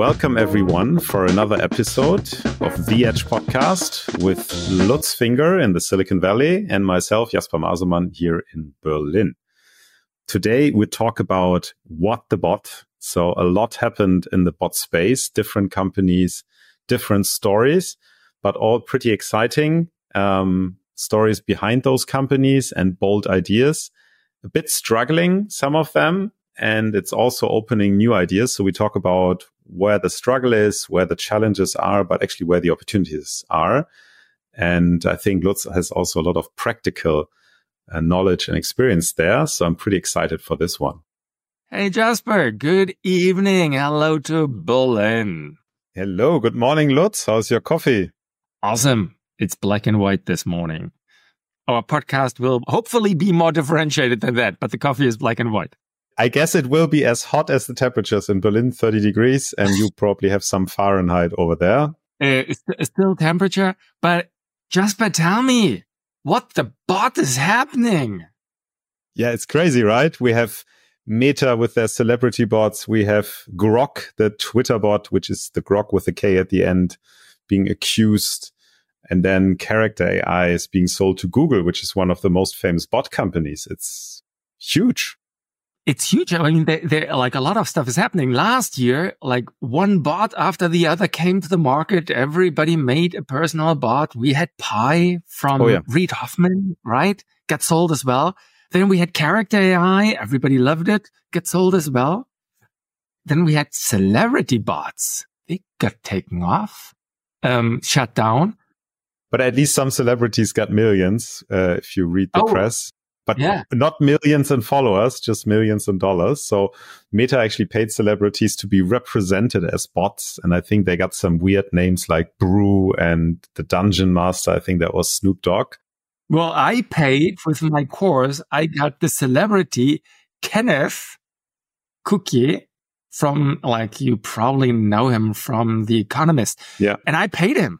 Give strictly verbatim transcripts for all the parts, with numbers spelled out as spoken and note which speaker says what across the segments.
Speaker 1: welcome everyone for another episode of The Edge Podcast with Lutz Finger in the Silicon Valley and myself, Jasper Masemann, here in Berlin. Today we talk about what the bot. So a lot happened in the bot space, different companies, different stories, but all pretty exciting um, stories behind those companies and bold ideas. A bit struggling, some of them, and it's also opening new ideas. So we talk about where the struggle is, where the challenges are, but actually where the opportunities are. And I think Lutz has also a lot of practical uh, knowledge and experience there. So I'm pretty excited for this one.
Speaker 2: Hey, Jasper. Good evening. Hello to Berlin.
Speaker 1: Hello. Good morning, Lutz. How's your coffee?
Speaker 2: Awesome. It's black and white this morning. Our podcast will hopefully be more differentiated than that, but the coffee is black and white.
Speaker 1: I guess it will be as hot as the temperatures in Berlin, thirty degrees, and you probably have some Fahrenheit over there.
Speaker 2: Uh, it's, it's still temperature, but Jasper, tell me, what the bot is happening?
Speaker 1: Yeah, it's crazy, right? We have Meta with their celebrity bots. We have Grok, the Twitter bot, which is the Grok with a K at the end, being accused. And then Character A I is being sold to Google, which is one of the most famous bot companies. It's huge.
Speaker 2: It's huge. I mean, there, there, like a lot of stuff is happening. Last year, like one bot after the other came to the market. Everybody made a personal bot. We had Pi from
Speaker 1: oh, yeah.
Speaker 2: Reid Hoffman, right? Got sold as well. Then we had Character A I. Everybody loved it. Get sold as well. Then we had celebrity bots. They got taken off, um, shut down.
Speaker 1: But at least some celebrities got millions, uh, if you read the
Speaker 2: oh,
Speaker 1: press. But
Speaker 2: yeah.
Speaker 1: not millions in followers, just millions in dollars. So Meta actually paid celebrities to be represented as bots. And I think they got some weird names like Brew and the Dungeon Master. I think that was Snoop Dogg.
Speaker 2: Well, I paid with my course. I got the celebrity Kenneth Cukier from, like, you probably know him from The Economist.
Speaker 1: Yeah.
Speaker 2: And I paid him.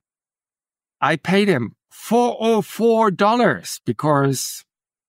Speaker 2: I paid him four hundred four dollars because,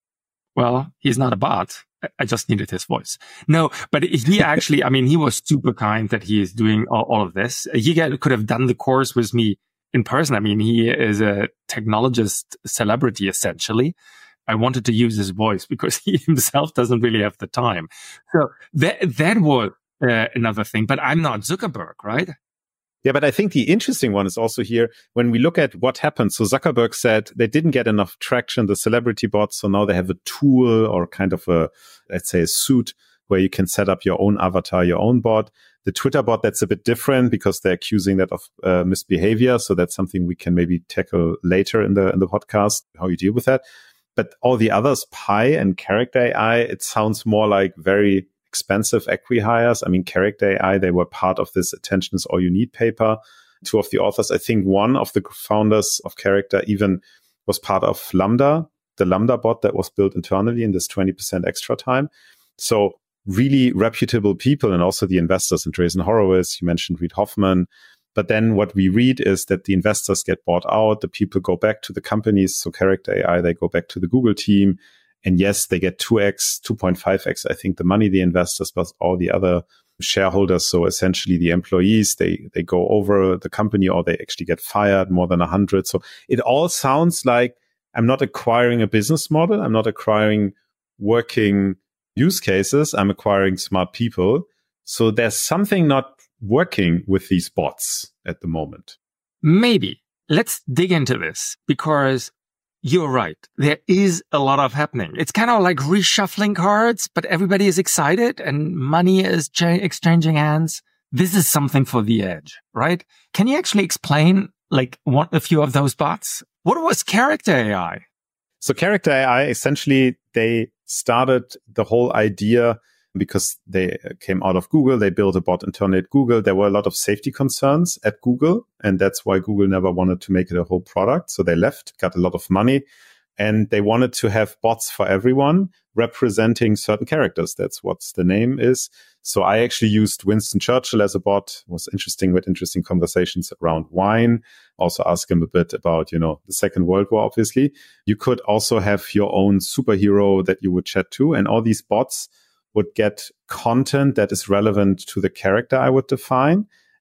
Speaker 2: well, he's not a bot. I just needed his voice. No, but he actually, I mean, he was super kind that he is doing all, all of this. He get, could have done the course with me in person. I mean, he is a technologist celebrity, essentially. I wanted to use his voice because he himself doesn't really have the time. So that, that was uh, another thing. But I'm not Zuckerberg, right?
Speaker 1: Yeah, but I think the interesting one is also here when we look at what happened. So Zuckerberg said they didn't get enough traction, the celebrity bots. So now they have a tool or kind of a, let's say, a suite where you can set up your own avatar, your own bot. The Twitter bot, that's a bit different because they're accusing that of uh, misbehavior. So that's something we can maybe tackle later in the in the podcast, how you deal with that. But all the others, Pi and Character A I, it sounds more like very expensive acqui-hires. I mean, Character A I, they were part of this Attention is All You Need paper. Two of the authors, I think one of the founders of Character even was part of Lambda, the Lambda bot that was built internally in this twenty percent extra time. So really reputable people, and also the investors, Andreessen Horowitz, you mentioned Reid Hoffman. But then what we read is that the investors get bought out, the people go back to the companies. So Character A I, they go back to the Google team. And yes, they get two x, two point five x, I think, the money, the investors, but all the other shareholders. So essentially the employees, they, they go over the company or they actually get fired, more than a hundred. So it all sounds like I'm not acquiring a business model. I'm not acquiring working use cases. I'm acquiring smart people. So there's something not working with these bots at the moment.
Speaker 2: Maybe. Let's dig into this because you're right. There is a lot of happening. It's kind of like reshuffling cards, but everybody is excited and money is cha- exchanging hands. This is something for the edge, right? Can you actually explain like one, a few of those bots? What was Character A I?
Speaker 1: So Character A I, essentially, they started the whole idea because they came out of Google. They built a bot internally at Google. There were a lot of safety concerns at Google, and that's why Google never wanted to make it a whole product. So they left, got a lot of money, and they wanted to have bots for everyone representing certain characters. That's what the name is. So I actually used Winston Churchill as a bot. It was interesting with interesting conversations around wine. Also ask him a bit about, you know, the Second World War, obviously. You could also have your own superhero that you would chat to, and all these bots would get content that is relevant to the character I would define.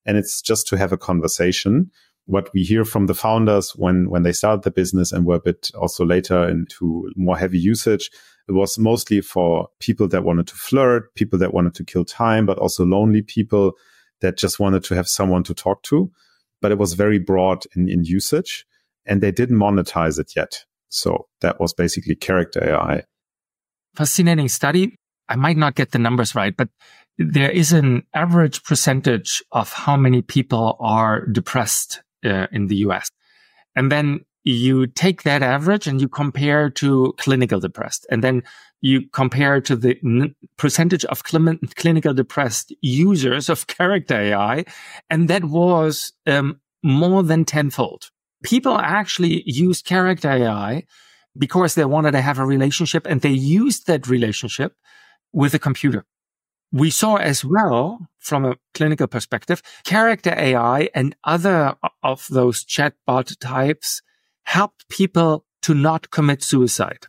Speaker 1: and it's just to have a conversation. What we hear from the founders when, when they started the business and were a bit also later into more heavy usage, it was mostly for people that wanted to flirt, people that wanted to kill time, but also lonely people that just wanted to have someone to talk to. But it was very broad in, in usage, and they didn't monetize it yet. So that was basically character A I.
Speaker 2: Fascinating study. I might not get the numbers right, but there is an average percentage of how many people are depressed uh, in the U S. And then you take that average and you compare to clinical depressed. And then you compare to the n- percentage of cl- clinical depressed users of character A I. And that was um, more than tenfold. People actually used character A I because they wanted to have a relationship, and they used that relationship with a computer. We saw as well, from a clinical perspective, character A I and other of those chatbot types helped people to not commit suicide.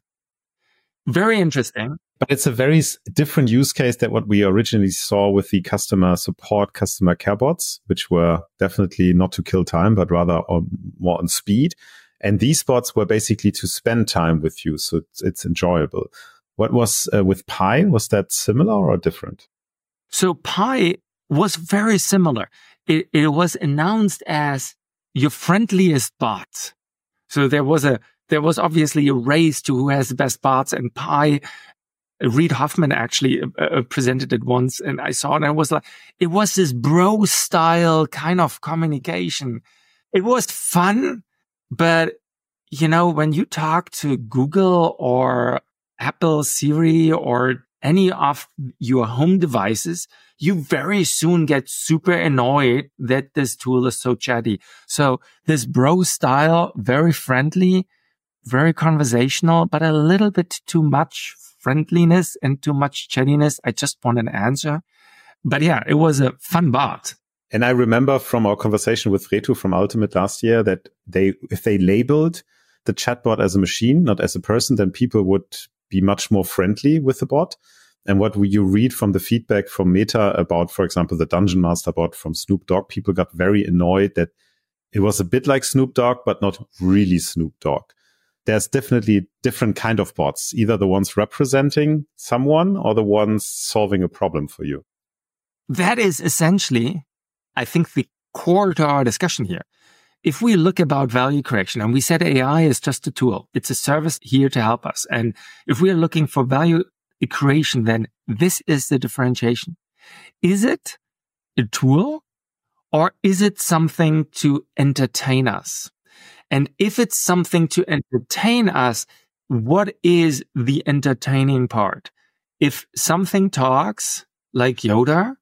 Speaker 2: Very interesting.
Speaker 1: But it's a very different use case than what we originally saw with the customer support, customer care bots, which were definitely not to kill time, but rather on, more on speed. And these bots were basically to spend time with you. So it's, it's enjoyable. What was uh, with Pi? Was that similar or different?
Speaker 2: So Pi was very similar. It, it was announced as your friendliest bot. So there was a, there was obviously a race to who has the best bots, and Pi, Reid Hoffman actually uh, presented it once, and I saw it, and I was like, it was this bro style kind of communication. It was fun, but you know, when you talk to Google or Apple, Siri, or any of your home devices, you very soon get super annoyed that this tool is so chatty. So this bro style, very friendly, very conversational, but a little bit too much friendliness and too much chattiness. I just want an answer. But yeah, it was a fun bot.
Speaker 1: And I remember from our conversation with Reto from Ultimate last year that they, if they labeled the chatbot as a machine, not as a person, then people would be much more friendly with the bot. And what you read from the feedback from Meta about, for example, the Dungeon Master bot from Snoop Dogg, people got very annoyed that it was a bit like Snoop Dogg, but not really Snoop Dogg. There's definitely different kind of bots, either the ones representing someone or the ones solving a problem for you.
Speaker 2: That is essentially, I think, the core to our discussion here. If we look about value creation, and we said A I is just a tool, it's a service here to help us. And if we are looking for value creation, then this is the differentiation. Is it a tool, or is it something to entertain us? And if it's something to entertain us, what is the entertaining part? If something talks like Yoda,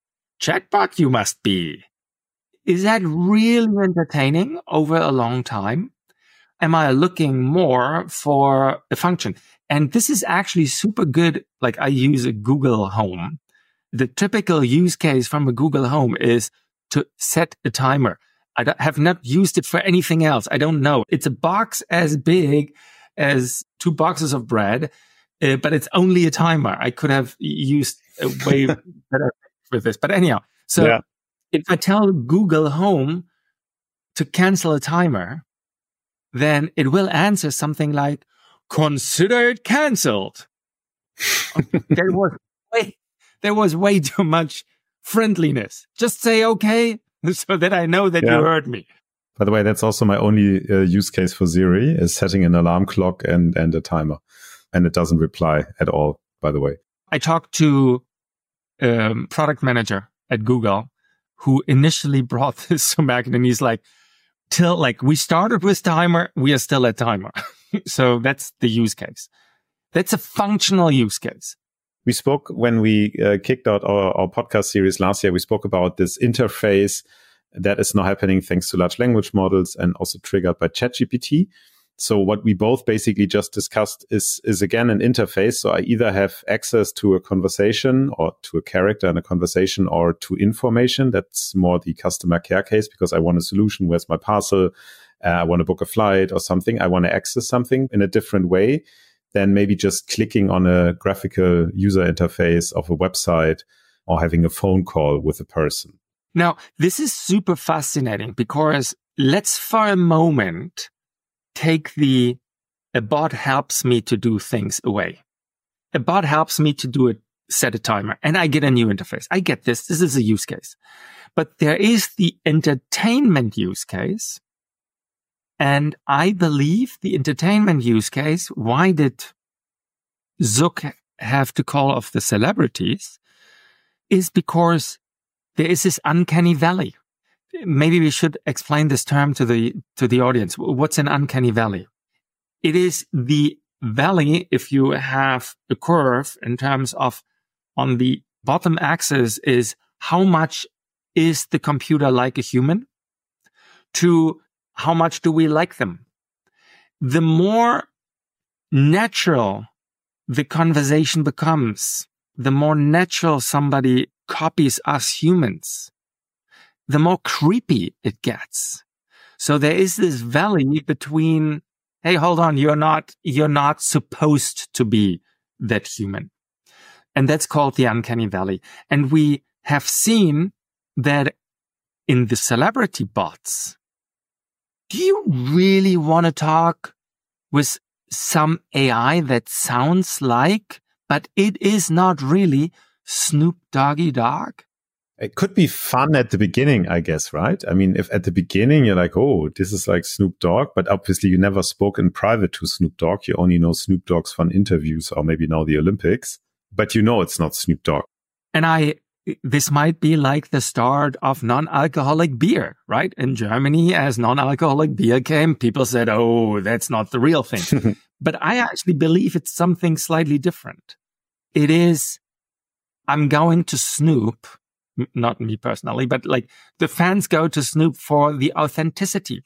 Speaker 2: chatbot you must be. Is that really entertaining over a long time? Am I looking more for a function? And this is actually super good. Like, I use a Google Home. The typical use case from a Google Home is to set a timer. I don't, have not used it for anything else. I don't know. It's a box as big as two boxes of bread, uh, but it's only a timer. I could have used a way better with this. But anyhow, so yeah. If I tell Google Home to cancel a timer, then it will answer something like, consider it canceled. there was way, there was way too much friendliness. Just say okay, so that I know that yeah. you heard me.
Speaker 1: By the way, that's also my only uh, use case for Siri, is setting an alarm clock and, and a timer. And it doesn't reply at all, by the way.
Speaker 2: I talked to a um, product manager at Google who initially brought this to market, and he's like, till like we started with timer, we are still at timer. So that's the use case. That's a functional use case.
Speaker 1: We spoke when we uh, kicked out our, our podcast series last year, we spoke about this interface that is now happening thanks to large language models and also triggered by ChatGPT. So what we both basically just discussed is, is again an interface. So I either have access to a conversation or to a character in a conversation or to information. That's more the customer care case, because I want a solution. Where's my parcel? Uh, I want to book a flight or something. I want to access something in a different way than maybe just clicking on a graphical user interface of a website or having a phone call with a person.
Speaker 2: Now, this is super fascinating because let's for a moment take the a bot helps me to do things away. A bot helps me to do it, set a timer, and I get a new interface. I get this. This is a use case. But there is the entertainment use case. And I believe the entertainment use case, why did Zuck have to call off the celebrities, is because there is this uncanny valley. Maybe we should explain this term to the to the audience. What's an uncanny valley? It is the valley if you have a curve in terms of on the bottom axis is how much is the computer like a human to how much do we like them. The more natural the conversation becomes, the more natural somebody copies us humans, the more creepy it gets. So there is this valley between, hey, hold on, you're not, you're not supposed to be that human. And that's called the uncanny valley. And we have seen that in the celebrity bots. Do you really want to talk with some A I that sounds like, but it is not really Snoop Doggy Dogg?
Speaker 1: It could be fun at the beginning, I guess, right? I mean, if at the beginning you're like, oh, this is like Snoop Dogg, but obviously you never spoke in private to Snoop Dogg. You only know Snoop Dogg's fun interviews or maybe now the Olympics, but you know it's not Snoop Dogg.
Speaker 2: And I, this might be like the start of non-alcoholic beer, right? In Germany, as non-alcoholic beer came, people said, oh, that's not the real thing. But I actually believe it's something slightly different. It is, I'm going to Snoop, not me personally, but like the fans go to Snoop for the authenticity.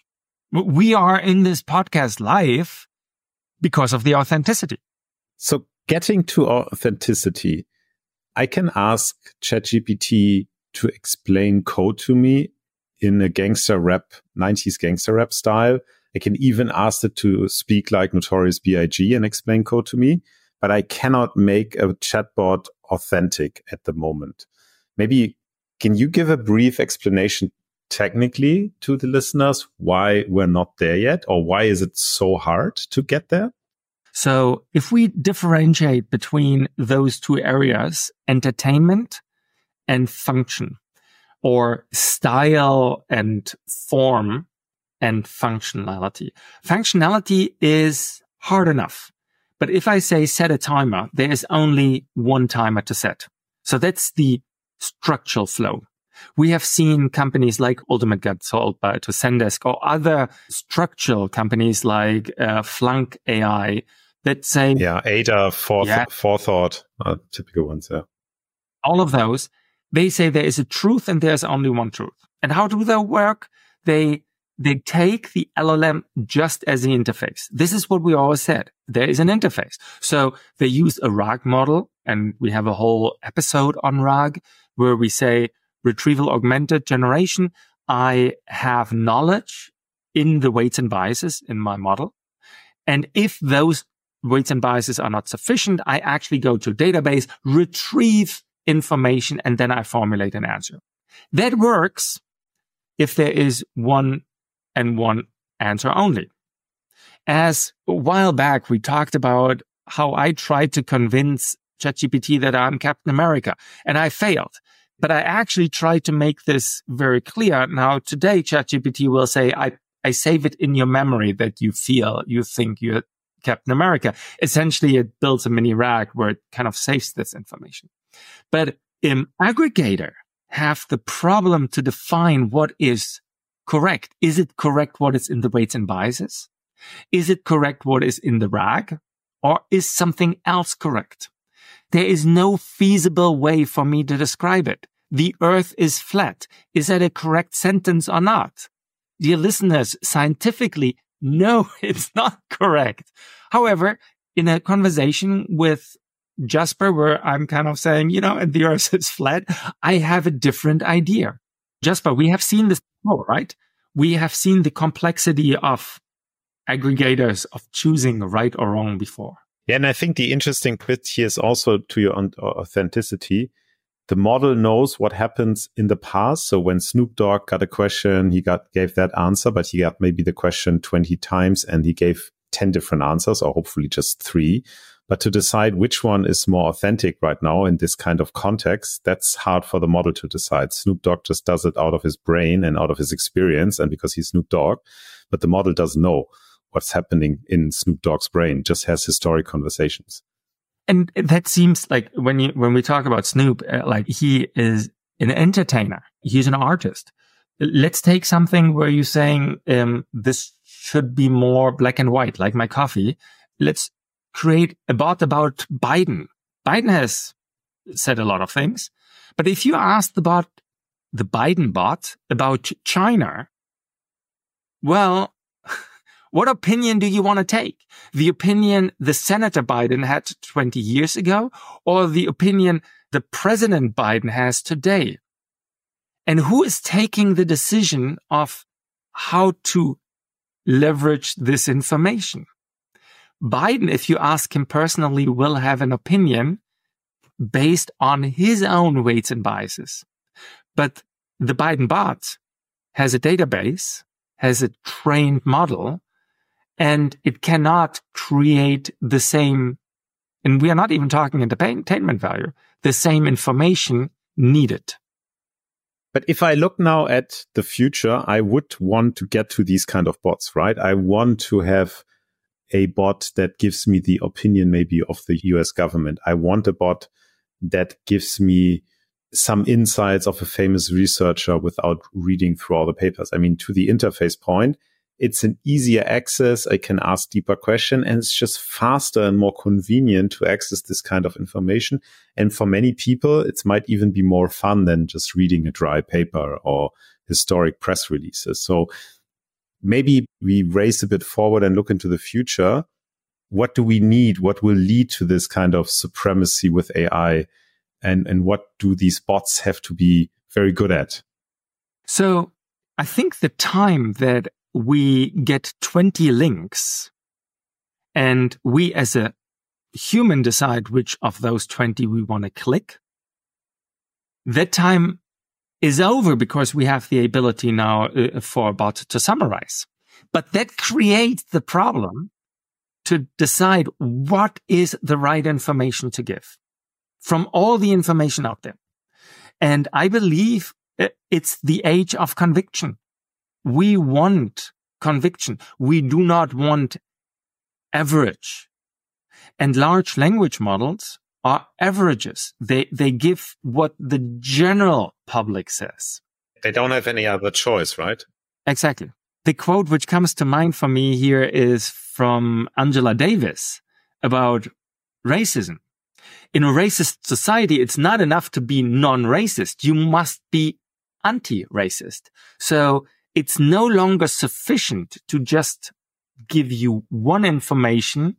Speaker 2: We are in this podcast live because of the authenticity.
Speaker 1: So getting to authenticity, I can ask ChatGPT to explain code to me in a gangster rap, nineties gangster rap style. I can even ask it to speak like Notorious B I G and explain code to me, but I cannot make a chatbot authentic at the moment. Maybe can you give a brief explanation technically to the listeners why we're not there yet, or why is it so hard to get there?
Speaker 2: So if we differentiate between those two areas, entertainment and function, or style and form and functionality. Functionality is hard enough. But if I say set a timer, there is only one timer to set. So that's the structural flow. We have seen companies like Ultimate get sold by to Zendesk or other structural companies like uh, Flunk A I that say,
Speaker 1: yeah, Ada, foreth-
Speaker 2: yeah,
Speaker 1: Forethought, uh, typical ones. Yeah,
Speaker 2: all of those. They say there is a truth and there's only one truth. And how do they work? They they take the L L M just as the interface. This is what we always said. There is an interface. So they use a RAG model, and we have a whole episode on RAG where we say retrieval augmented generation. I have knowledge in the weights and biases in my model. And if those weights and biases are not sufficient, I actually go to a database, retrieve information, and then I formulate an answer. That works if there is one and one answer only. As a while back, we talked about how I tried to convince ChatGPT that I'm Captain America, and I failed. But I actually tried to make this very clear. Now, today, ChatGPT will say, I, I save it in your memory that you feel, you think you're Captain America. Essentially, it builds a mini RAG where it kind of saves this information. But an aggregator have the problem to define what is correct. Is it correct what is in the weights and biases? Is it correct what is in the RAG? Or is something else correct? There is no feasible way for me to describe it. The earth is flat. Is that a correct sentence or not? Dear listeners, scientifically, no, it's not correct. However, in a conversation with Jasper, where I'm kind of saying, you know, the earth is flat, I have a different idea. Jasper, we have seen this before, right? We have seen the complexity of aggregators of choosing right or wrong before.
Speaker 1: Yeah, and I think the interesting bit here is also to your authenticity. the model knows what happens in the past. So when Snoop Dogg got a question, he got gave that answer, but he got maybe the question twenty times and he gave ten different answers, or hopefully just three. But to decide which one is more authentic right now in this kind of context, that's hard for the model to decide. Snoop Dogg just does it out of his brain and out of his experience, and because he's Snoop Dogg, but the model doesn't know what's happening in Snoop Dogg's brain, just has historic conversations.
Speaker 2: And that seems like when you, when we talk about Snoop, uh, like he is an entertainer. He's an artist. Let's take something where you're saying, um, this should be more black and white, like my coffee. Let's create a bot about Biden. Biden has said a lot of things, but if you ask the bot, the Biden bot about China, well, what opinion do you want to take? The opinion the Senator Biden had twenty years ago, or the opinion the President Biden has today? And who is taking the decision of how to leverage this information? Biden, if you ask him personally, will have an opinion based on his own weights and biases. But the Biden bot has a database, has a trained model, and it cannot create the same, and we are not even talking entertainment value, the same information needed.
Speaker 1: But if I look now at the future, I would want to get to these kind of bots, right? I want to have a bot that gives me the opinion maybe of the U S government. I want a bot that gives me some insights of a famous researcher without reading through all the papers. I mean, to the interface point, it's an easier access. I can ask deeper questions, and it's just faster and more convenient to access this kind of information. And for many people, it might even be more fun than just reading a dry paper or historic press releases. So maybe we race a bit forward and look into the future. What do we need? What will lead to this kind of supremacy with A I? And, and what do these bots have to be very good at?
Speaker 2: So I think the time that we get twenty links and we as a human decide which of those twenty we want to click, that time is over because we have the ability now uh, for a bot to summarize. But that creates the problem to decide what is the right information to give from all the information out there. And I believe it's the age of conviction. We want conviction. We do not want average. And large language models are averages. They, they give what the general public says.
Speaker 1: They don't have any other choice, right?
Speaker 2: Exactly. The quote which comes to mind for me here is from Angela Davis about racism. In a racist society, it's not enough to be non-racist. You must be anti-racist. So it's no longer sufficient to just give you one information,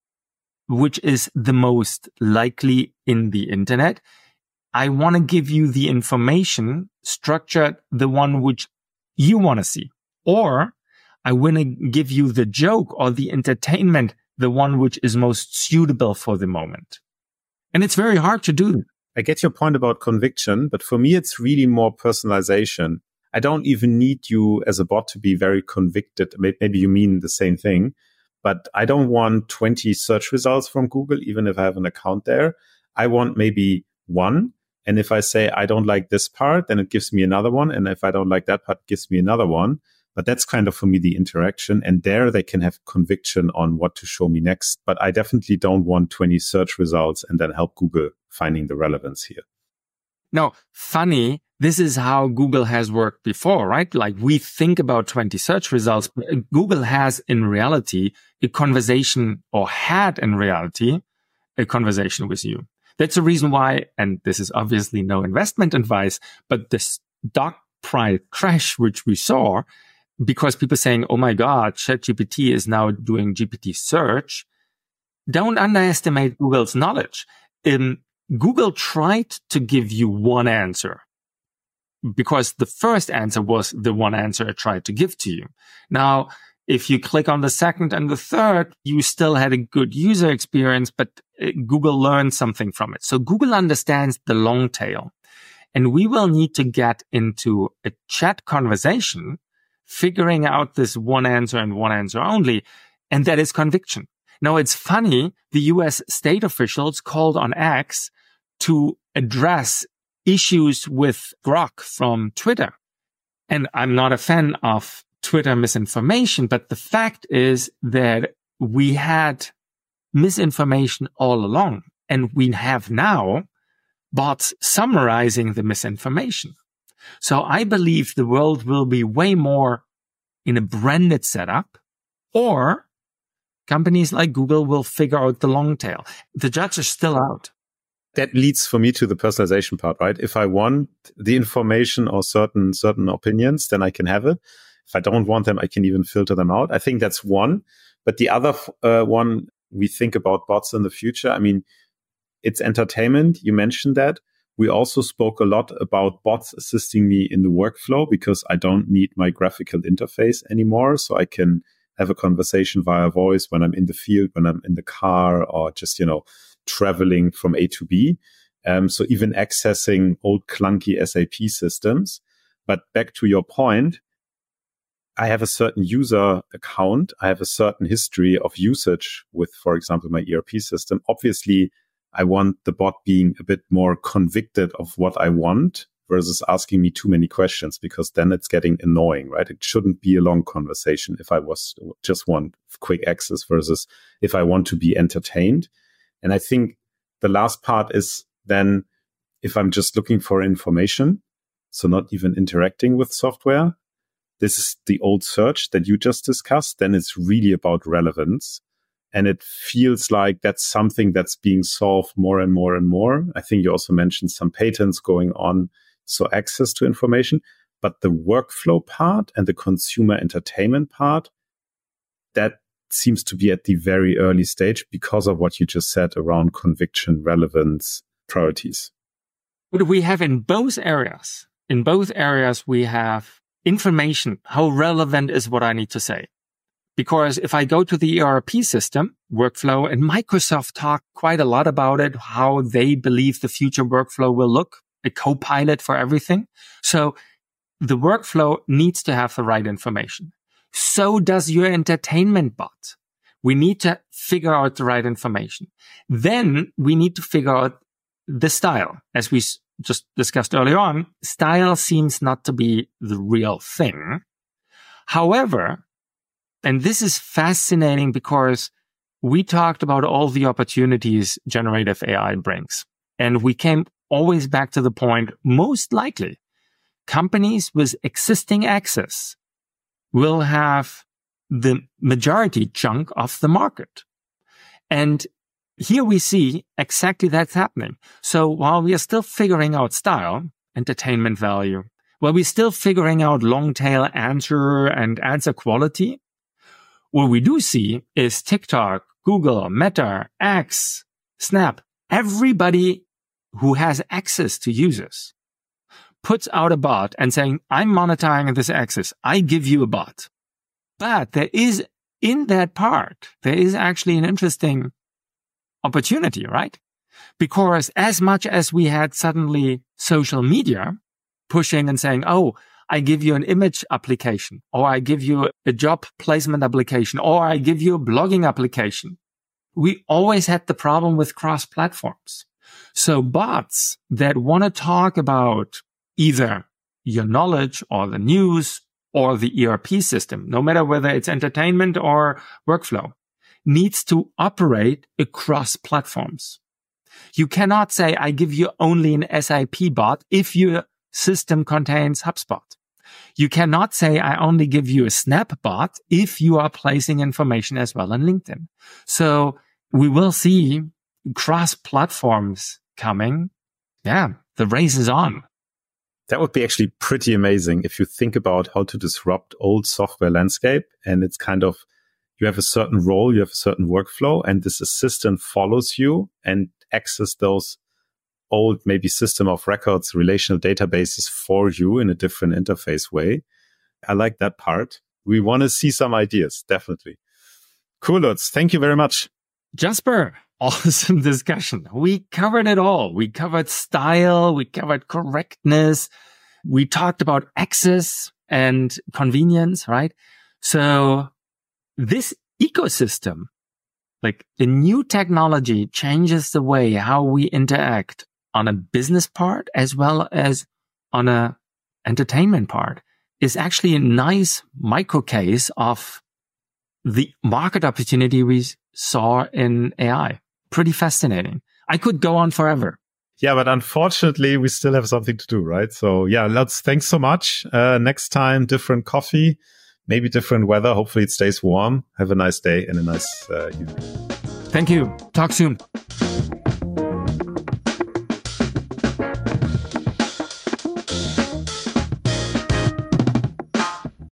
Speaker 2: which is the most likely in the internet. I want to give you the information structured, the one which you want to see. Or I want to give you the joke or the entertainment, the one which is most suitable for the moment. And it's very hard to do.
Speaker 1: I get your point about conviction, but for me, it's really more personalization. I don't even need you as a bot to be very convicted. Maybe you mean the same thing, but I don't want twenty search results from Google, even if I have an account there. I want maybe one. And if I say, I don't like this part, then it gives me another one. And if I don't like that part, it gives me another one. But that's kind of, for me, the interaction. And there they can have conviction on what to show me next. But I definitely don't want twenty search results and then help Google finding the relevance here.
Speaker 2: No, funny. This is how Google has worked before, right? Like we think about twenty search results. Google has in reality a conversation, or had in reality a conversation with you. That's the reason why, and this is obviously no investment advice, but the stock price crash, which we saw, because people saying, oh my God, ChatGPT is now doing G P T search. Don't underestimate Google's knowledge. Um, Google tried to give you one answer because the first answer was the one answer it tried to give to you. Now, if you click on the second and the third, you still had a good user experience, but Google learned something from it. So Google understands the long tail. And we will need to get into a chat conversation, figuring out this one answer and one answer only. And that is conviction. Now, it's funny. The U S state officials called on X to address issues with Grok from Twitter. And I'm not a fan of Twitter misinformation, but the fact is that we had misinformation all along. And we have now bots summarizing the misinformation. So I believe the world will be way more in a branded setup, or companies like Google will figure out the long tail. The judge is still out.
Speaker 1: That leads for me to the personalization part, right? If I want the information or certain certain opinions, then I can have it. If I don't want them, I can even filter them out. I think that's one. But the other uh, one, we think about bots in the future. I mean, it's entertainment. You mentioned that. We also spoke a lot about bots assisting me in the workflow because I don't need my graphical interface anymore. So I can have a conversation via voice when I'm in the field, when I'm in the car, or just, you know, traveling from A to B. Um, so even accessing old clunky S A P systems. But back to your point, I have a certain user account. I have a certain history of usage with, for example, my E R P system. Obviously, I want the bot being a bit more convicted of what I want versus asking me too many questions, because then it's getting annoying, right? It shouldn't be a long conversation if I was just want quick access versus if I want to be entertained. And I think the last part is then if I'm just looking for information, so not even interacting with software, this is the old search that you just discussed, then it's really about relevance. And it feels like that's something that's being solved more and more and more. I think you also mentioned some patents going on, so access to information. But the workflow part and the consumer entertainment part, that seems to be at the very early stage because of what you just said around conviction, relevance, priorities.
Speaker 2: What we have in both areas, in both areas, we have information. How relevant is what I need to say? Because if I go to the E R P system, workflow, and Microsoft talk quite a lot about it, how they believe the future workflow will look, a co-pilot for everything. So the workflow needs to have the right information. So does your entertainment bot. We need to figure out the right information. Then we need to figure out the style. As we just discussed earlier on, style seems not to be the real thing. However, and this is fascinating because we talked about all the opportunities generative A I brings. And we came always back to the point, most likely, companies with existing access will have the majority chunk of the market. And here we see exactly that's happening. So while we are still figuring out style, entertainment value, while we're still figuring out long tail answer and answer quality, what we do see is TikTok, Google, Meta, X, Snap, everybody who has access to users puts out a bot and saying, I'm monetizing this access. I give you a bot. But there is in that part, there is actually an interesting opportunity, right? Because as much as we had suddenly social media pushing and saying, oh, I give you an image application, or I give you a job placement application, or I give you a blogging application. We always had the problem with cross platforms. So bots that want to talk about either your knowledge or the news or the E R P system, no matter whether it's entertainment or workflow, needs to operate across platforms. You cannot say, I give you only an S A P bot if your system contains HubSpot. You cannot say, I only give you a Snap bot if you are placing information as well on LinkedIn. So we will see cross platforms coming. Yeah, the race is on.
Speaker 1: That would be actually pretty amazing if you think about how to disrupt old software landscape. And it's kind of, you have a certain role, you have a certain workflow, and this assistant follows you and access those old, maybe system of records, relational databases for you in a different interface way. I like that part. We want to see some ideas, definitely. Cool, Lutz. Thank you very much.
Speaker 2: Jasper, awesome discussion. We covered it all. We covered style. We covered correctness. We talked about access and convenience, right? So this ecosystem, like the new technology, changes the way how we interact on a business part as well as on a entertainment part, is actually a nice micro case of the market opportunity we saw in A I. Pretty fascinating. I could go on forever.
Speaker 1: Yeah, but unfortunately, we still have something to do, right? So yeah, let's, thanks so much. Uh, next time, different coffee, maybe different weather. Hopefully it stays warm. Have a nice day and a nice uh, evening.
Speaker 2: Thank you. Talk soon.